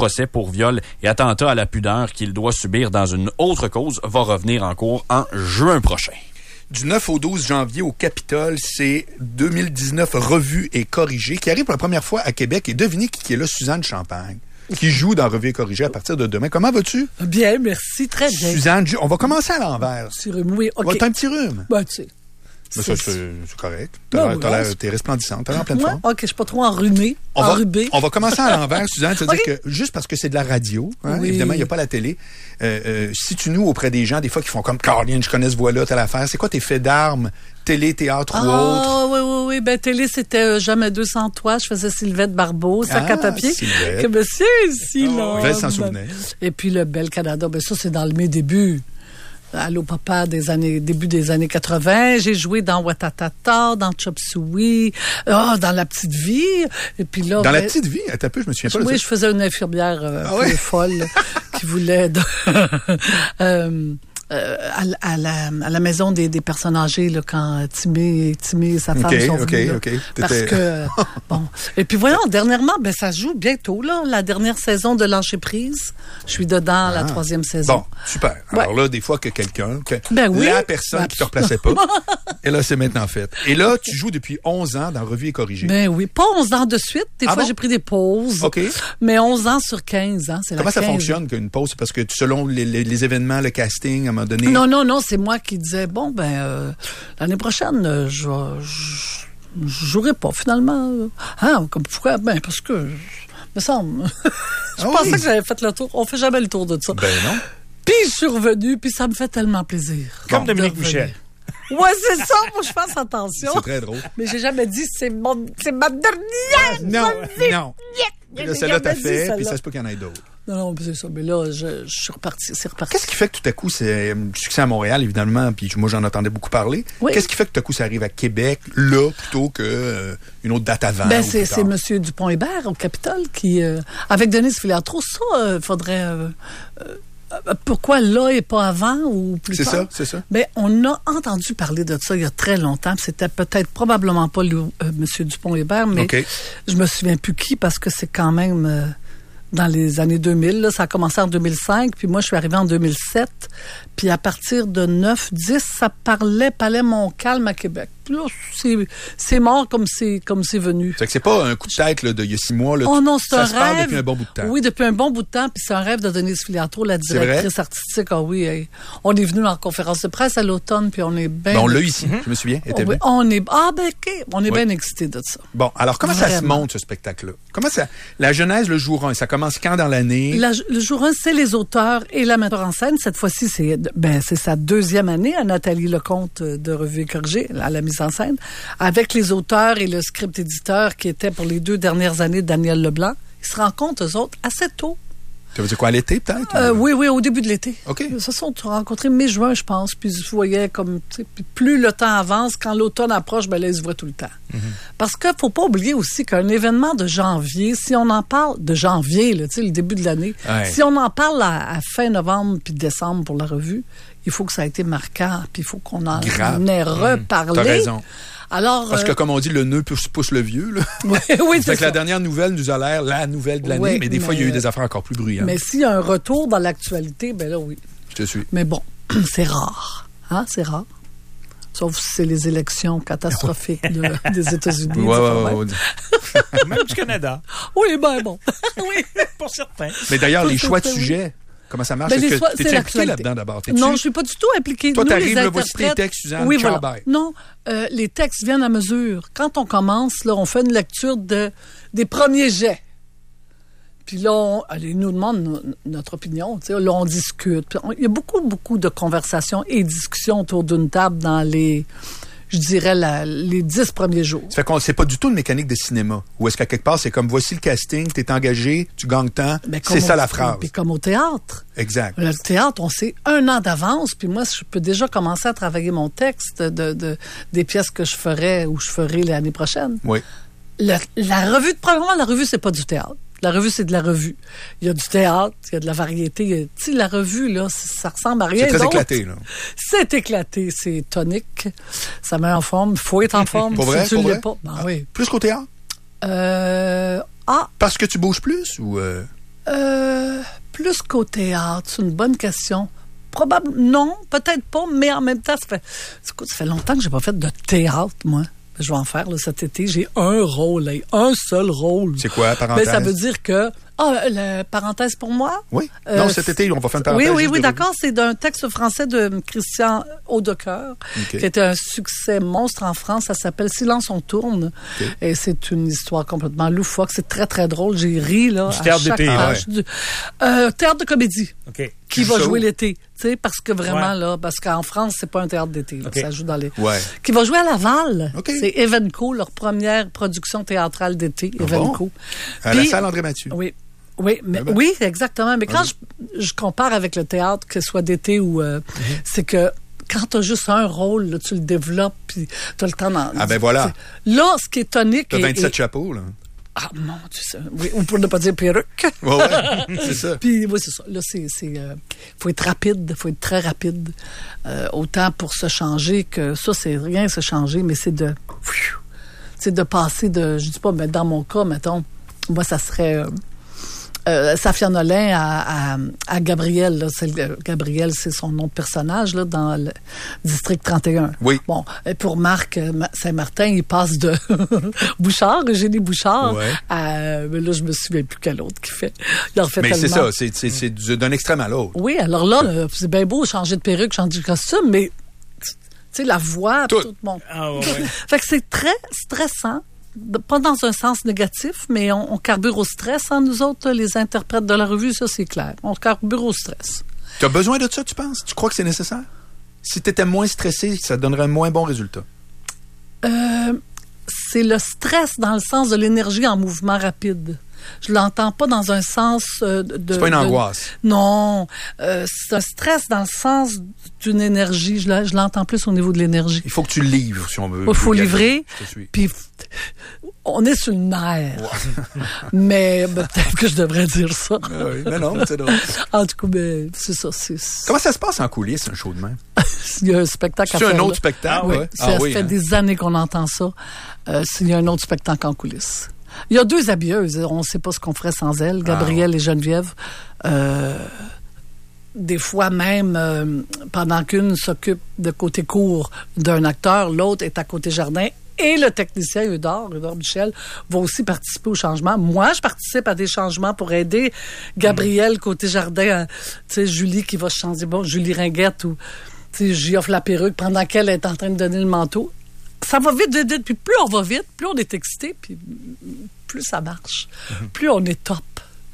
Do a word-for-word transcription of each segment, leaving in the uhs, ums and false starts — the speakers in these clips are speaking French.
procès pour viol et attentat à la pudeur qu'il doit subir dans une autre cause va revenir en cours en juin prochain. Du neuf au douze janvier au Capitole, c'est deux mille dix-neuf Revue et Corrigée qui arrive pour la première fois à Québec. Et devinez qui est là, Suzanne Champagne, qui joue dans Revue et Corrigée à partir de demain. Comment vas-tu? Bien, merci, très bien. Suzanne, on va commencer à l'envers. Petit rhume, oui, OK. Ouais, t'as un petit rhume? Ben, tu sais. Mais ça, c'est, c'est correct. T'as ben, l'air, t'as ouais, l'air, t'es resplendissante, t'as l'air en pleine ouais, forme. OK, je suis pas trop enrhumée, on enrhumée. Va, on va commencer à l'envers, Suzanne. C'est-à-dire okay. que juste parce que c'est de la radio, hein, oui. évidemment, il n'y a pas la télé, euh, euh, si tu nous auprès des gens, des fois, qui font comme « Caroline, je connais ce voix-là, telle affaire », c'est quoi tes faits d'armes? Télé, théâtre ah, ou autre? Ah, oui, oui, oui. Ben, télé, c'était euh, Jamais deux sans toi. Je faisais Sylvette Barbeau, sac ah, à papier. Sylvette. Que monsieur, ici, oh, là. Belle s'en souvenait. Et puis, le Bel Canada. Ben, ça, c'est dans mes débuts. Allô, papa, des années, début des années quatre-vingts. J'ai joué dans Watatata, dans Chop Suey, oh, dans La Petite Vie. Et puis là. Dans ben, La Petite Vie? Attends un peu, je me souviens pas de ça. Oui, je faisais une infirmière euh, ah, un ouais? peu folle qui voulait. De, euh, Euh, à, à, la, à la maison des, des personnes âgées, là, quand Timé, Timé et sa femme okay, sont venus. OK, OK, OK. Parce que, bon. Et puis voyons, dernièrement, ben, ça se joue bientôt, là, la dernière saison de Lâcher prise. Je suis dedans, ah. la troisième saison. Bon, super. Alors ouais. là, des fois que quelqu'un, que ben oui, la personne ben, qui te replaçait pas, et là, c'est maintenant fait. Et là, tu joues depuis onze ans dans Revue et Corrigée. Ben oui, pas onze ans de suite. Des ah fois, bon? J'ai pris des pauses. OK. Mais onze ans sur quinze ans, c'est Comment la ça quinze. fonctionne qu'une pause? Parce que selon les, les, les événements, le casting, à un moment donné... Non, non, non, c'est moi qui disais, bon, ben, euh, l'année prochaine, euh, je ne jouerai pas, finalement. Hein, comme pourquoi? Ben, parce que, me semble, je ah pensais oui. que j'avais fait le tour. On fait jamais le tour de ça. Ben non. Puis je suis revenue, puis ça me fait tellement plaisir. Comme bon, Dominique Michel. Ouais, c'est ça, faut que je fasse attention. C'est très drôle. Mais j'ai jamais dit, c'est mon, c'est ma dernière. Non, non. Là, celle-là, t'as fait, puis ça se peut qu'il y en ait d'autres. Non, non, c'est ça. Mais là, je, je suis reparti. C'est reparti. Qu'est-ce qui fait que tout à coup, c'est euh, succès à Montréal, évidemment, puis moi, j'en entendais beaucoup parler. Oui. Qu'est-ce qui fait que tout à coup, ça arrive à Québec, là, plutôt que euh, une autre date avant? Ben, c'est, c'est M. Dupont-Hébert, au Capitole, qui, euh, avec Denise Filiatro, ça, il euh, faudrait... Euh, euh, pourquoi là et pas avant ou plus c'est tard? C'est ça, c'est ça. Ben, on a entendu parler de ça il y a très longtemps. C'était peut-être probablement pas le, euh, M. Dupont-Hébert, mais okay. je me souviens plus qui parce que c'est quand même... Euh, dans les années deux mille, là, ça a commencé en deux mille cinq, puis moi, je suis arrivée en deux mille sept. Puis à partir de neuf dix, ça parlait Palais Montcalm à Québec. Puis là, c'est, c'est mort comme c'est, comme c'est venu. C'est que c'est pas un coup de tête là, de il y a six mois. Là, oh non, c'est ça un se rêve. parle depuis un bon bout de temps. Oui, depuis un bon bout de temps. Puis c'est un rêve de Denise Filiatro, la directrice artistique. Ah oui, hey. On est venu en conférence de presse à l'automne, puis on est bien... Ben, on l'a eu ici, mm-hmm. je me souviens. Oh, oui, on est... Ah ben, OK. On est oui. bien excités de ça. Bon, alors comment Vraiment. ça se monte, ce spectacle-là? Comment ça... La genèse, le jour un, ça commence quand dans l'année? La, le jour un, c'est les auteurs et la metteur en scène. Cette fois-ci, c'est, ben, c'est sa deuxième année à Nathalie Lecomte de Revue et Corrigée, à la mise en scène, avec les auteurs et le script éditeur qui était pour les deux dernières années de Daniel Leblanc. Ils se rencontrent, eux autres, assez tôt. Ça veut dire quoi, à l'été, peut-être? Euh, ou... Oui, oui, au début de l'été. OK. Ils se sont rencontrés mi-juin, je pense. Puis ils se voyaient comme... Puis plus le temps avance, quand l'automne approche, ben là, ils se voient tout le temps. Mm-hmm. Parce qu'il ne faut pas oublier aussi qu'un événement de janvier, si on en parle... De janvier, là, tu sais, le début de l'année. Ouais. Si on en parle à, à fin novembre puis décembre pour la revue, il faut que ça ait été marquant. Puis il faut qu'on en, en ait reparlé. Mmh, t'as raison. Alors, Parce que, comme on dit, le nœud pousse, pousse le vieux. Là. Oui, oui, c'est fait que ça. La dernière nouvelle nous a l'air la nouvelle de l'année, oui, mais des mais, fois, il y a eu des affaires encore plus bruyantes. Mais s'il y a un retour dans l'actualité, ben là, oui. Je te suis. Mais bon, c'est rare. Hein, c'est rare. Sauf si c'est les élections catastrophiques de, des États-Unis. Oui, oui, oui. Même du Canada. Oui, ben bon. Oui, pour certains. Mais d'ailleurs, les choix de sujets... Comment ça marche? Ben, Est-ce que sois, t'es impliqué là-dedans d'abord? T'es-tu? Non, je suis pas du tout impliquée. Toi, Nous, t'arrives, là, voici tes textes, Suzanne, oui, voilà. Non, euh, les textes viennent à mesure. Quand on commence, là, on fait une lecture de, des premiers jets. Puis là, on, ils nous demandent no, notre opinion. Tu sais, là, on discute. On, il y a beaucoup, beaucoup de conversations et discussions autour d'une table dans les... je dirais, la, les dix premiers jours. Ça fait qu'on c'est pas du tout une mécanique de cinéma. Ou est-ce qu'à quelque part, c'est comme, voici le casting, t'es engagé, tu gagnes temps, c'est ça la phrase. Puis comme au théâtre. Exact. Le théâtre, on sait un an d'avance, puis moi, je peux déjà commencer à travailler mon texte de, de des pièces que je ferai ou je ferai l'année prochaine. Oui. Le, la revue, de premièrement, la revue, c'est pas du théâtre. La revue, c'est de la revue. Il y a du théâtre, il y a de la variété. Tu sais, la revue, là, ça ressemble à rien C'est très d'autre. éclaté, là. C'est éclaté, c'est tonique. Ça met en forme. Il faut être en forme. Pour si vrai, tu pour ne l'es vrai? pas. Ben ah, oui. Plus qu'au théâtre? Euh, ah. Parce que tu bouges plus ou... Euh... Euh, plus qu'au théâtre, c'est une bonne question. Probablement, non, peut-être pas, mais en même temps, ça fait, écoute, ça fait longtemps que j'ai pas fait de théâtre, moi. Je vais en faire là, cet été. J'ai un rôle, là, un seul rôle. C'est quoi, parenthèse? Mais ça veut dire que... Ah, la parenthèse pour moi? Oui. Euh, non, cet été, on va faire une parenthèse. Oui, oui, oui, d'accord. C'est d'un texte français de Christian Audecoeur, okay. qui était un succès monstre en France. Ça s'appelle Silence, on tourne. Okay. Et c'est une histoire complètement loufoque. C'est très, très drôle. J'ai ri, là. Du théâtre d'été, ouais. Du, euh, théâtre de comédie. OK. Qui va jouer l'été, tu sais, parce que vraiment, ouais. là, parce qu'en France, c'est pas un théâtre d'été, là, okay. ça joue dans les... Ouais. Qui va jouer à Laval. Okay. C'est Evenco, leur première production théâtrale d'été, ah Evenco. Bon? À Puis, la salle André-Mathieu. Oui. Oui, mais, ah ben. oui, exactement. Mais quand je, je compare avec le théâtre, que ce soit d'été ou... Euh, mm-hmm. c'est que quand tu as juste un rôle, là, tu le développes, puis tu as le temps d'en... Ah ben voilà. Là, ce qui est tonique... Tu as vingt-sept et, chapeaux, là. Ah, mon Dieu, ça. Oui, ou pour ne pas dire perruque. Ouais, ouais, c'est ça. Puis, oui, c'est ça. Là, c'est, c'est, euh, faut être rapide, faut être très rapide. Euh, autant pour se changer que ça, c'est rien se changer, mais c'est de, c'est de passer de, je dis pas, mais dans mon cas, mettons, moi, ça serait, euh, euh, Safia Nolin à, à, à Gabriel, là. C'est, euh, Gabriel, c'est son nom de personnage, là, dans le district trente et un. Oui. Bon, et pour Marc Saint-Martin, il passe de Bouchard, Eugénie Bouchard, ouais. à, mais là, je me souviens plus quel autre qui fait. Il en fait mais tellement. c'est ça, c'est, c'est, c'est d'un extrême à l'autre. Oui, alors là, là c'est bien beau changer de perruque, changer de costume, mais, tu sais, la voix, tout, tout mon... Ah ouais, ouais. Fait que c'est très stressant. Pas dans un sens négatif, mais on, on carbure au stress, hein, nous autres, les interprètes de la revue, ça c'est clair. On carbure au stress. Tu as besoin de ça, tu penses? Tu crois que c'est nécessaire? Si tu étais moins stressé, ça donnerait un moins bon résultat. Euh, c'est le stress dans le sens de l'énergie en mouvement rapide. Je l'entends pas dans un sens euh, de... C'est pas une de, angoisse. Non. Euh, c'est un stress dans le sens d'une énergie. Je, la, je l'entends plus au niveau de l'énergie. Il faut que tu le livres, si on veut. Il faut livrer. Je te suis. Puis, on est sur le nerf. Ouais. Mais ben, peut-être que je devrais dire ça. Oui, mais non, c'est drôle. En tout cas, ben, c'est ça. C'est... Comment ça se passe en coulisses, un show de même? Il y a un spectacle c'est à faire. C'est un autre là. spectacle? Ah, oui. Ouais. Ça ah, oui, fait hein. des années qu'on entend ça. Euh, il y a un autre spectacle en coulisses. Il y a deux habilleuses. On ne sait pas ce qu'on ferait sans elles, Gabrielle ah. et Geneviève. Euh, des fois même, euh, pendant qu'une s'occupe de côté court d'un acteur, l'autre est à côté jardin. Et le technicien Eudore, Eudore Michel, va aussi participer au changement. Moi, je participe à des changements pour aider Gabrielle côté jardin. Tu sais, Julie qui va changer. Bon, Julie Ringuette ou, tu sais, j'y offre la perruque pendant qu'elle est en train de donner le manteau. Ça va vite, vite, vite. Puis plus on va vite, plus on est excité, puis plus ça marche. Mm-hmm. Plus on est top.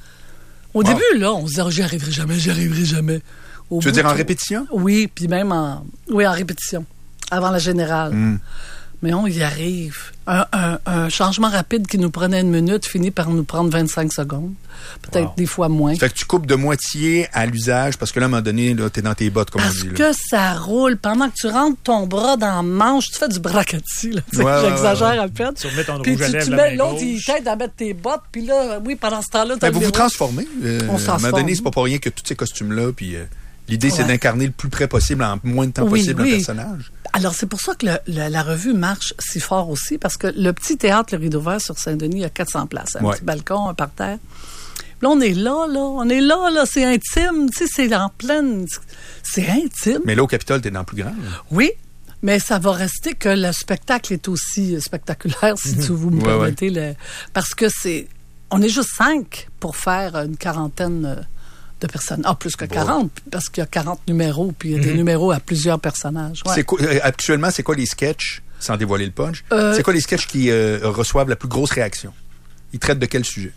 Au wow. début, là, on se disait, oh, j'y arriverai jamais, j'y arriverai jamais. Au tu veux dire en tout, répétition? Oui, puis même en... Oui, en répétition. Avant la générale. Mm. Mais on y arrive. Un, un, un changement rapide qui nous prenait une minute finit par nous prendre vingt-cinq secondes. Peut-être wow. des fois moins. Ça fait que tu coupes de moitié à l'usage parce que là, à un moment donné, là, t'es dans tes bottes, comme parce on dit. Parce que là. Ça roule. Pendant que tu rentres ton bras dans la manche, tu fais du bracati. Là, ouais, j'exagère ouais, ouais. à peine. Tu remets ton puis rouge à tu, lèvres, tu mets l'autre, il t'aide à mettre tes bottes. Puis là, oui, pendant ce temps-là, ben, vous vous transformez. Euh, on à un moment donné, c'est pas pour rien que tous ces costumes-là, puis... Euh, l'idée, ouais. c'est d'incarner le plus près possible, en moins de temps oui, possible, oui. un personnage. Alors, c'est pour ça que le, le, la revue marche si fort aussi, parce que le petit théâtre, le Rideau Vert sur Saint-Denis, il y a quatre cents places. Un ouais. petit balcon, un parterre. Là, on est là, là. On est là, là. C'est intime. Tu sais, c'est en pleine... C'est intime. Mais là, au Capitole, t'es dans le plus grand. Là. Oui. Mais ça va rester que le spectacle est aussi spectaculaire, si tu vous me ouais, permettez. ouais. Le... Parce que c'est... On est juste cinq pour faire une quarantaine... de personnes. Ah, plus que quarante, bon. parce qu'il y a quarante numéros, puis il y a mm-hmm. des numéros à plusieurs personnages. Ouais. C'est quoi, actuellement, c'est quoi les sketchs, sans dévoiler le punch, euh, c'est quoi les sketchs qui euh, reçoivent la plus grosse réaction? Ils traitent de quel sujet?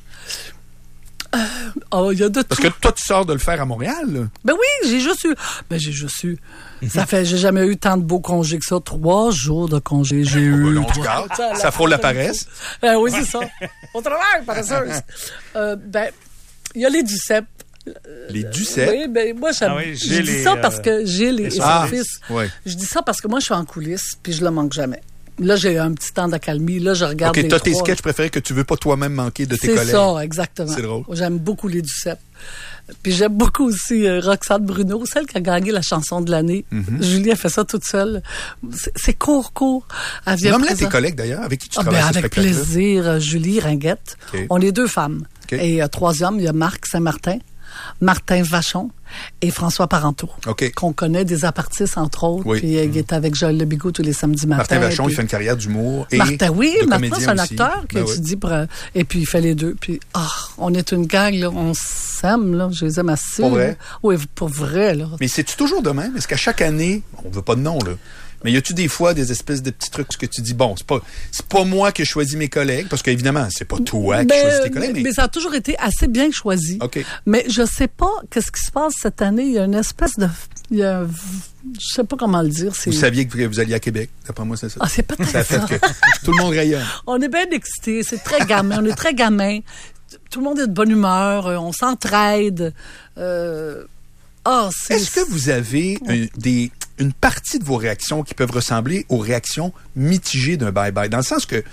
Euh, oh, il y a de Parce tout. que toi, tu sors de le faire à Montréal, là. Ben oui, j'ai juste eu... Ben j'ai juste eu... Ça fait... J'ai jamais eu tant de beaux congés que ça. Trois jours de congés, j'ai oh, eu... Ben non, trois... ça, ça frôle la paresse. Ben oui, c'est ça. Au travail, paresseuse. euh, ben, il y a les Duceppe. Les Duceppe? Oui, ben moi, ah oui, je dis ça parce que Gilles et, et son ah, fils. Ouais. Je dis ça parce que moi, je suis en coulisses, puis je le manque jamais. là, j'ai un petit temps d'accalmie. Là, je regarde OK, les t'as trois. tes sketchs préférés que tu veux pas toi-même manquer de tes C'est collègues. C'est ça, exactement. C'est drôle. J'aime beaucoup les Duceppe. Puis j'aime beaucoup aussi euh, Roxane Bruno, celle qui a gagné la chanson de l'année. Mm-hmm. Julie a fait ça toute seule. C'est, c'est court, court. Nomme-la tes collègues, d'ailleurs, avec qui tu ah, travailles ben, à ce avec plaisir. Euh, Julie Ringuette. Okay. On est deux femmes. Okay. Et euh, troisième, il y a Marc Saint-Martin, Martin Vachon et François Parenteau, okay. qu'on connaît des apartistes, entre autres. Oui. Puis euh, il est avec Joël Lebigot tous les samedis matins. Martin Vachon, puis... il fait une carrière d'humour et Martin, oui, de Martin, c'est un aussi. acteur qui ben étudie oui. pour... Euh, et puis il fait les deux. Puis, ah, oh, on est une gang, là, on s'aime, là. Je les aime assez. Pour vrai? Là. Oui, pour vrai, là. Mais c'est-tu toujours de même? Est-ce qu'à chaque année, on veut pas de nom, là, mais y a-tu des fois des espèces de petits trucs que tu dis, bon, c'est pas, c'est pas moi qui choisis mes collègues, parce qu'évidemment, c'est pas toi qui ben, choisis tes collègues. Mais... mais mais ça a toujours été assez bien choisi. Okay. Mais je sais pas qu'est-ce qui se passe cette année. Il y a une espèce de... Il y a... Je sais pas comment le dire. C'est... Vous saviez que vous alliez à Québec, d'après moi, c'est ça. Ah, c'est peut-être ça. Ça a fait que tout le monde rayonne. On est bien excités, c'est très gamin, on est très gamin. Tout le monde est de bonne humeur, on s'entraide. Euh... Oh, c'est... Est-ce que vous avez un, des... une partie de vos réactions qui peuvent ressembler aux réactions mitigées d'un bye-bye? Dans le sens que,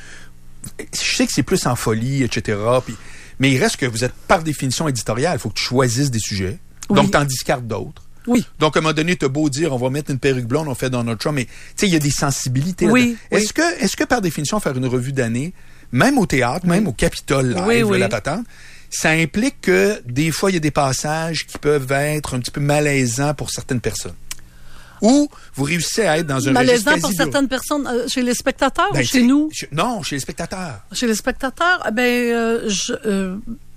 je sais que c'est plus en folie, et cetera, puis, mais il reste que vous êtes, par définition éditoriale, il faut que tu choisisses des sujets, oui. donc tu en discartes d'autres. Oui. Donc, à un moment donné, t'as beau dire, on va mettre une perruque blonde, on fait Donald Trump, mais tu sais, il y a des sensibilités. Oui, oui. Est-ce que, est-ce que, par définition, faire une revue d'année, même au théâtre, oui. même au Capitole, live, oui, oui. la patente, ça implique que des fois, il y a des passages qui peuvent être un petit peu malaisants pour certaines personnes. Ou vous réussissez à être dans un malaisant pour certaines personnes, euh, chez les spectateurs ben, ou chez nous? Je, non, chez les spectateurs. Chez les spectateurs, ben, euh, je, euh,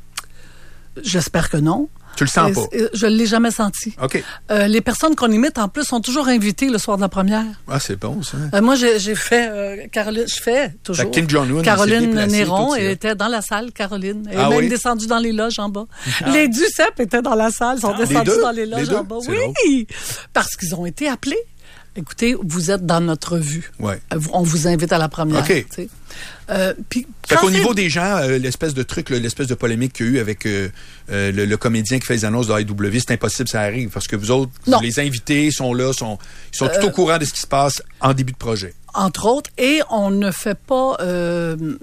j'espère que non. Tu le sens euh, pas? Je l'ai jamais senti. OK. Euh, les personnes qu'on imite, en plus, sont toujours invitées le soir de la première. Ah, c'est bon, ça. Euh, moi, j'ai, j'ai fait, euh, Caroline, je fais toujours. Kim Jong-un, Caroline Néron, elle était dans la salle, Caroline. Elle ah, est même oui? descendue dans les loges en bas. Ah. Les Duceppe étaient dans la salle, sont ah, descendus dans les loges les en bas. C'est oui! drôle. Parce qu'ils ont été appelés. Écoutez, vous êtes dans notre vue. Ouais. On vous invite à la première. OK. Euh, puis, fait qu'au niveau des gens, euh, l'espèce de truc, là, l'espèce de polémique qu'il y a eu avec euh, euh, le, le comédien qui fait les annonces de A E W, c'est impossible, ça arrive. Parce que vous autres, non. les invités sont là, sont, ils sont euh, tout au courant de ce qui se passe en début de projet. Entre autres, et on ne fait pas... Euh, tu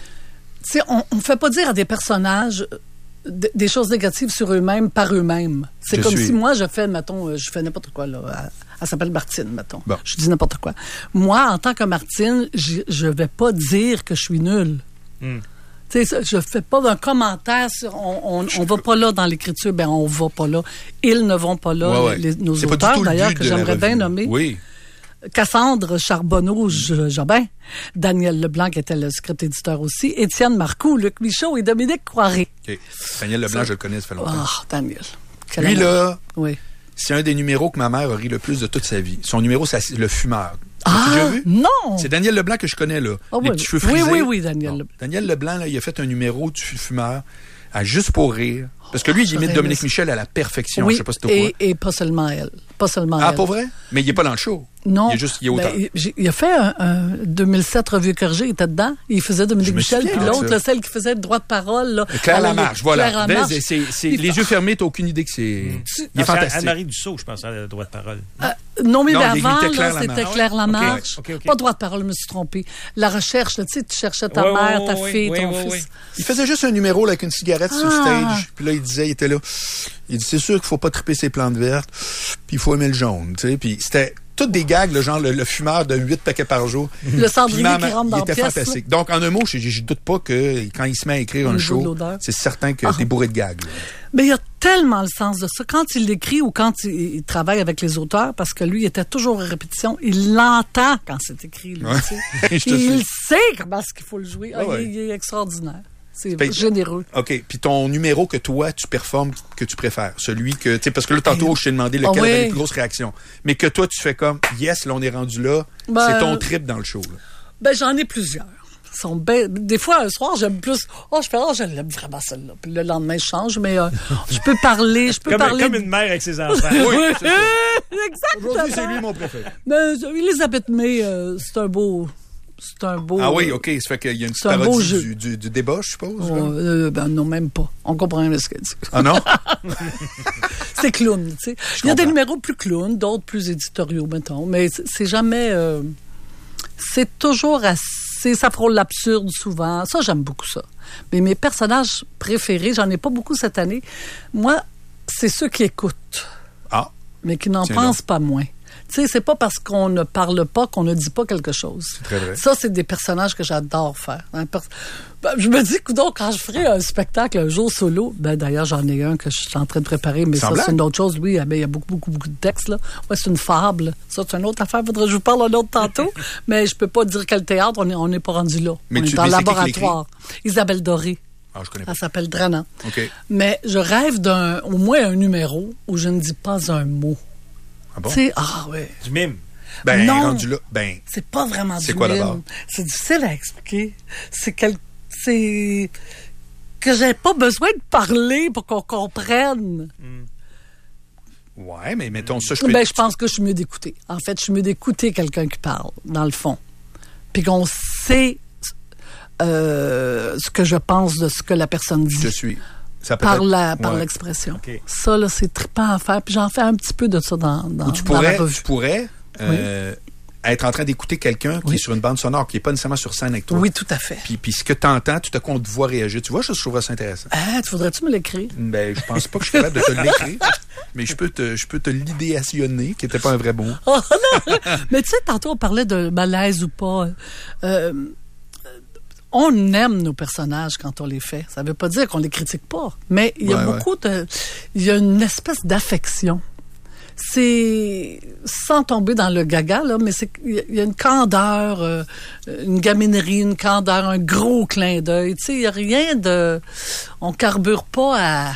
sais, on ne fait pas dire à des personnages... des choses négatives sur eux-mêmes par eux-mêmes. C'est je comme suis... si moi, je fais, mettons, je fais n'importe quoi, là. Elle, elle s'appelle Martine, mettons. Bon. Je dis n'importe quoi. Moi, en tant que Martine, je, je vais pas dire que je suis nulle. Mm. Tu sais, je fais pas d'un commentaire sur, on, on, on va pas là dans l'écriture, ben, on va pas là. Ils ne vont pas là, ouais, ouais. Les, nos c'est auteurs, le d'ailleurs, que j'aimerais bien nommer. Oui. Cassandre Charbonneau-Jobin, Daniel Leblanc, qui était le script éditeur aussi, Étienne Marcoux, Luc Michaud et Dominique Croiré. OK. Daniel Leblanc, ça... je le connais, ça fait longtemps. Ah, oh, Daniel. Quel Lui, là, oui. c'est un des numéros que ma mère a ri le plus de toute sa vie. Son numéro, c'est Le Fumeur. Ah, déjà vu? Non! C'est Daniel Leblanc que je connais, là. Oh, Les oui. petits cheveux frisés. Oui, oui, oui, Daniel bon. Leblanc. Daniel Leblanc, là, il a fait un numéro du Fumeur à Juste pour rire. Parce que lui, il imite Dominique Michel à la perfection. Oui, je sais pas si t'es au courant. Et, et pas seulement elle. Pas seulement ah, elle. pas vrai? Mais il est pas dans le show. Non. Il est juste, il est auteur. Ben, il, il a fait un, un deux mille sept Revue corrigée, il était dedans. Il faisait Dominique Michel, puis l'autre, là, celle qui faisait le droit de parole. Là, Claire Lamarche, voilà. Claire Lamarche. C'est, c'est, c'est, les yeux fermés, t'as aucune idée que c'est... Mmh. Il est fantastique. Anne-Marie Dussault, je pense, à le droit de parole. Euh, non, mais non, avant, il Claire là, c'était Claire Lamarche. Okay, okay, okay. Pas droit de parole, je me suis trompée. La recherche, là, tu sais, tu cherchais ta ouais, mère, ouais, ta ouais, fille, ouais, ton ouais, fils. ouais. Il faisait juste un numéro là, avec une cigarette ah. sur le stage. Puis là, il disait, il était là. Il dit, c'est sûr qu'il faut pas triper ses plantes vertes. Puis il faut aimer le jaune, tu sais. Puis c'était toutes des gags, le genre le, le fumeur de huit paquets par jour. Le cendrier qui rentre dans il était pièce, fantastique. Là. Donc, en un mot, je, je doute pas que quand il se met à écrire un show, c'est certain que ah. t'es bourré de gags. Là. Mais il y a tellement le sens de ça. Quand il l'écrit ou quand il, il travaille avec les auteurs, parce que lui, il était toujours en répétition, il l'entend quand c'est écrit. Lui, ouais. Il suis. sait comment est-ce qu'il faut le jouer. Ah, ah, ouais. il, il est extraordinaire. C'est ben, généreux. OK. Puis ton numéro que toi, tu performes, que tu préfères. Celui que, tu sais, parce que là, tantôt, ben, je t'ai demandé lequel oh, ouais. avait les plus grosses réactions. Mais que toi, tu fais comme, yes, là, on est rendu là. Ben, c'est ton trip dans le show. Là. Ben, j'en ai plusieurs. Sont ben... Des fois, un soir, j'aime plus. Oh, je fais, oh, je l'aime vraiment celle-là. Puis le lendemain, je change, mais euh, je peux parler. Je peux comme, parler. Comme une mère avec ses enfants. Oui, c'est ça. Exactement. Aujourd'hui, c'est lui mon préféré. Ben, Elisabeth May, euh, c'est un beau. C'est un beau. Ah oui, OK. Ça fait qu'il y a une petite parodie du, du, du débat, je suppose. Oh, euh, ben non, même pas. On comprend rien de ce qu'elle dit. Ah non? C'est clown, tu sais. Il y a des numéros plus clown, d'autres plus éditoriaux, mettons. Mais c'est jamais. Euh... C'est toujours assez... Ça frôle l'absurde souvent. Ça, j'aime beaucoup ça. Mais mes personnages préférés, j'en ai pas beaucoup cette année. Moi, c'est ceux qui écoutent. Ah. Mais qui n'en Tiens pensent donc. pas moins. Tu sais, c'est pas parce qu'on ne parle pas qu'on ne dit pas quelque chose. C'est très vrai. Ça, c'est des personnages que j'adore faire. Un per- ben, je me dis, coudonc, quand je ferai un spectacle un jour solo, ben d'ailleurs, j'en ai un que je suis en train de préparer, mais Sans ça, blague? c'est une autre chose. Oui, ben, il y a beaucoup, beaucoup, beaucoup de textes, là. Ouais, c'est une fable. Ça, c'est une autre affaire. Faudrait que je vous parle un autre tantôt. Mais je peux pas dire quel théâtre. On est, on n'est pas rendu là. Mais on tu- est dans mais le c'est qui qui laboratoire. Isabelle Doré. Ah, je connais pas. Elle s'appelle Dranan. OK. Mais je rêve d'un, au moins un numéro où je ne dis pas un mot. Ah bon? Tu sais, ah ouais. Du mime. Ben, Non. rendu là, ben, C'est pas vraiment C'est du quoi, mime. d'abord? C'est difficile à expliquer. C'est quel... c'est que j'ai pas besoin de parler pour qu'on comprenne. ouais, mais mettons ça, je peux... Ben, je pense que je suis mieux d'écouter. En fait, je suis mieux d'écouter quelqu'un qui parle, dans le fond. Puis qu'on sait euh, ce que je pense de ce que la personne dit. Je suis... Ça peut Par être- la, par ouais. l'expression. OK. Ça, là, c'est trippant à faire. Puis j'en fais un petit peu de ça dans, dans, Ou tu dans la pourrais, revue. tu pourrais euh, être en train d'écouter quelqu'un qui Oui. est sur une bande sonore, qui n'est pas nécessairement sur scène avec toi. Oui, tout à fait. Puis, puis ce que tu entends, tout à coup, on te voit réagir. Tu vois, je trouve ça intéressant. Ah, tu voudrais-tu me l'écrire? Ben, je pense pas que je suis capable de te l'écrire, mais je peux te, je peux te l'idéationner, qui n'était pas un vrai mot. Oh, non. Mais tu sais, tantôt, on parlait de malaise ou pas. Euh, on aime nos personnages quand on les fait. Ça veut pas dire qu'on les critique pas. Mais il y a Ouais, beaucoup de... Il y a une espèce d'affection. C'est... Sans tomber dans le gaga, là, mais c'est il y a une candeur, euh, une gaminerie, une candeur, un gros clin d'œil. Tu sais, il y a rien de... On carbure pas à...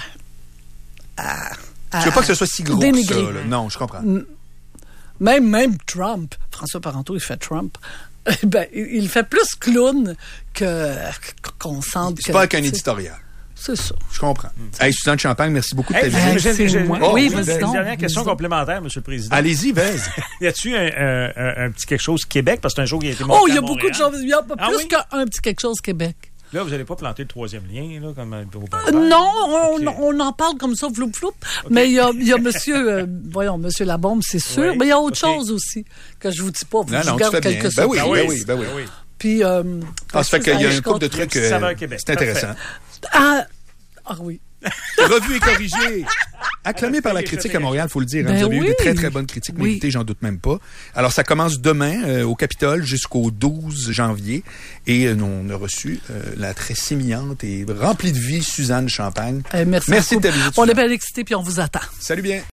à, à Tu veux pas que ce soit si gros que dénigrer. ça, là. Non, je comprends. Même, même Trump, François Parenteau, il fait Trump. Ben, il il fait plus clown que qu'on sente C'est que... pas avec un tu sais, éditorial. C'est ça. Je comprends. Hey, Suzanne Champagne, merci beaucoup de ta Hey, visite. Hey, j'ai- c'est j'ai- moi. oh, Oui, j'ai vas-y une donc. dernière question Vas-y donc. complémentaire, Monsieur le Président. Allez-y, vas-y. Y a-tu un, un, un, un petit quelque chose Québec? Parce que c'est un jour qui a été Oh, monté il y à a beaucoup de Montréal. choses. Il y a pas Ah plus oui? qu'un petit quelque chose Québec. Là, vous n'allez pas planter le troisième lien, là, comme au Euh, non, on, Ok. on en parle comme ça, floup floup. Mais il y a, il y a monsieur, euh, voyons, monsieur Labombe, c'est sûr. Oui, Mais il y a autre ok. chose aussi que je vous dis pas. Faut Non, que je non, tu garde fais bien. quelques Ben oui, secondes. ben oui, ben oui. oui. Puis, euh, Ah, ça fait qu'il y a je un couple de continue. trucs. Ça va euh, à Québec. C'est intéressant. Ah, ah oui. Revue et corrigée. Acclamé par la critique à Montréal, il faut le dire. Hein. Ben Vous avez eu oui. de très, très bonnes critiques Oui. méritées, j'en doute même pas. Alors, ça commence demain euh, au Capitole jusqu'au douze janvier. Et euh, on a reçu euh, la très sémillante et remplie de vie Suzanne Champagne. Euh, merci Merci beaucoup. de ta visite, On est Suzanne. bien excités, puis on vous attend. Salut bien.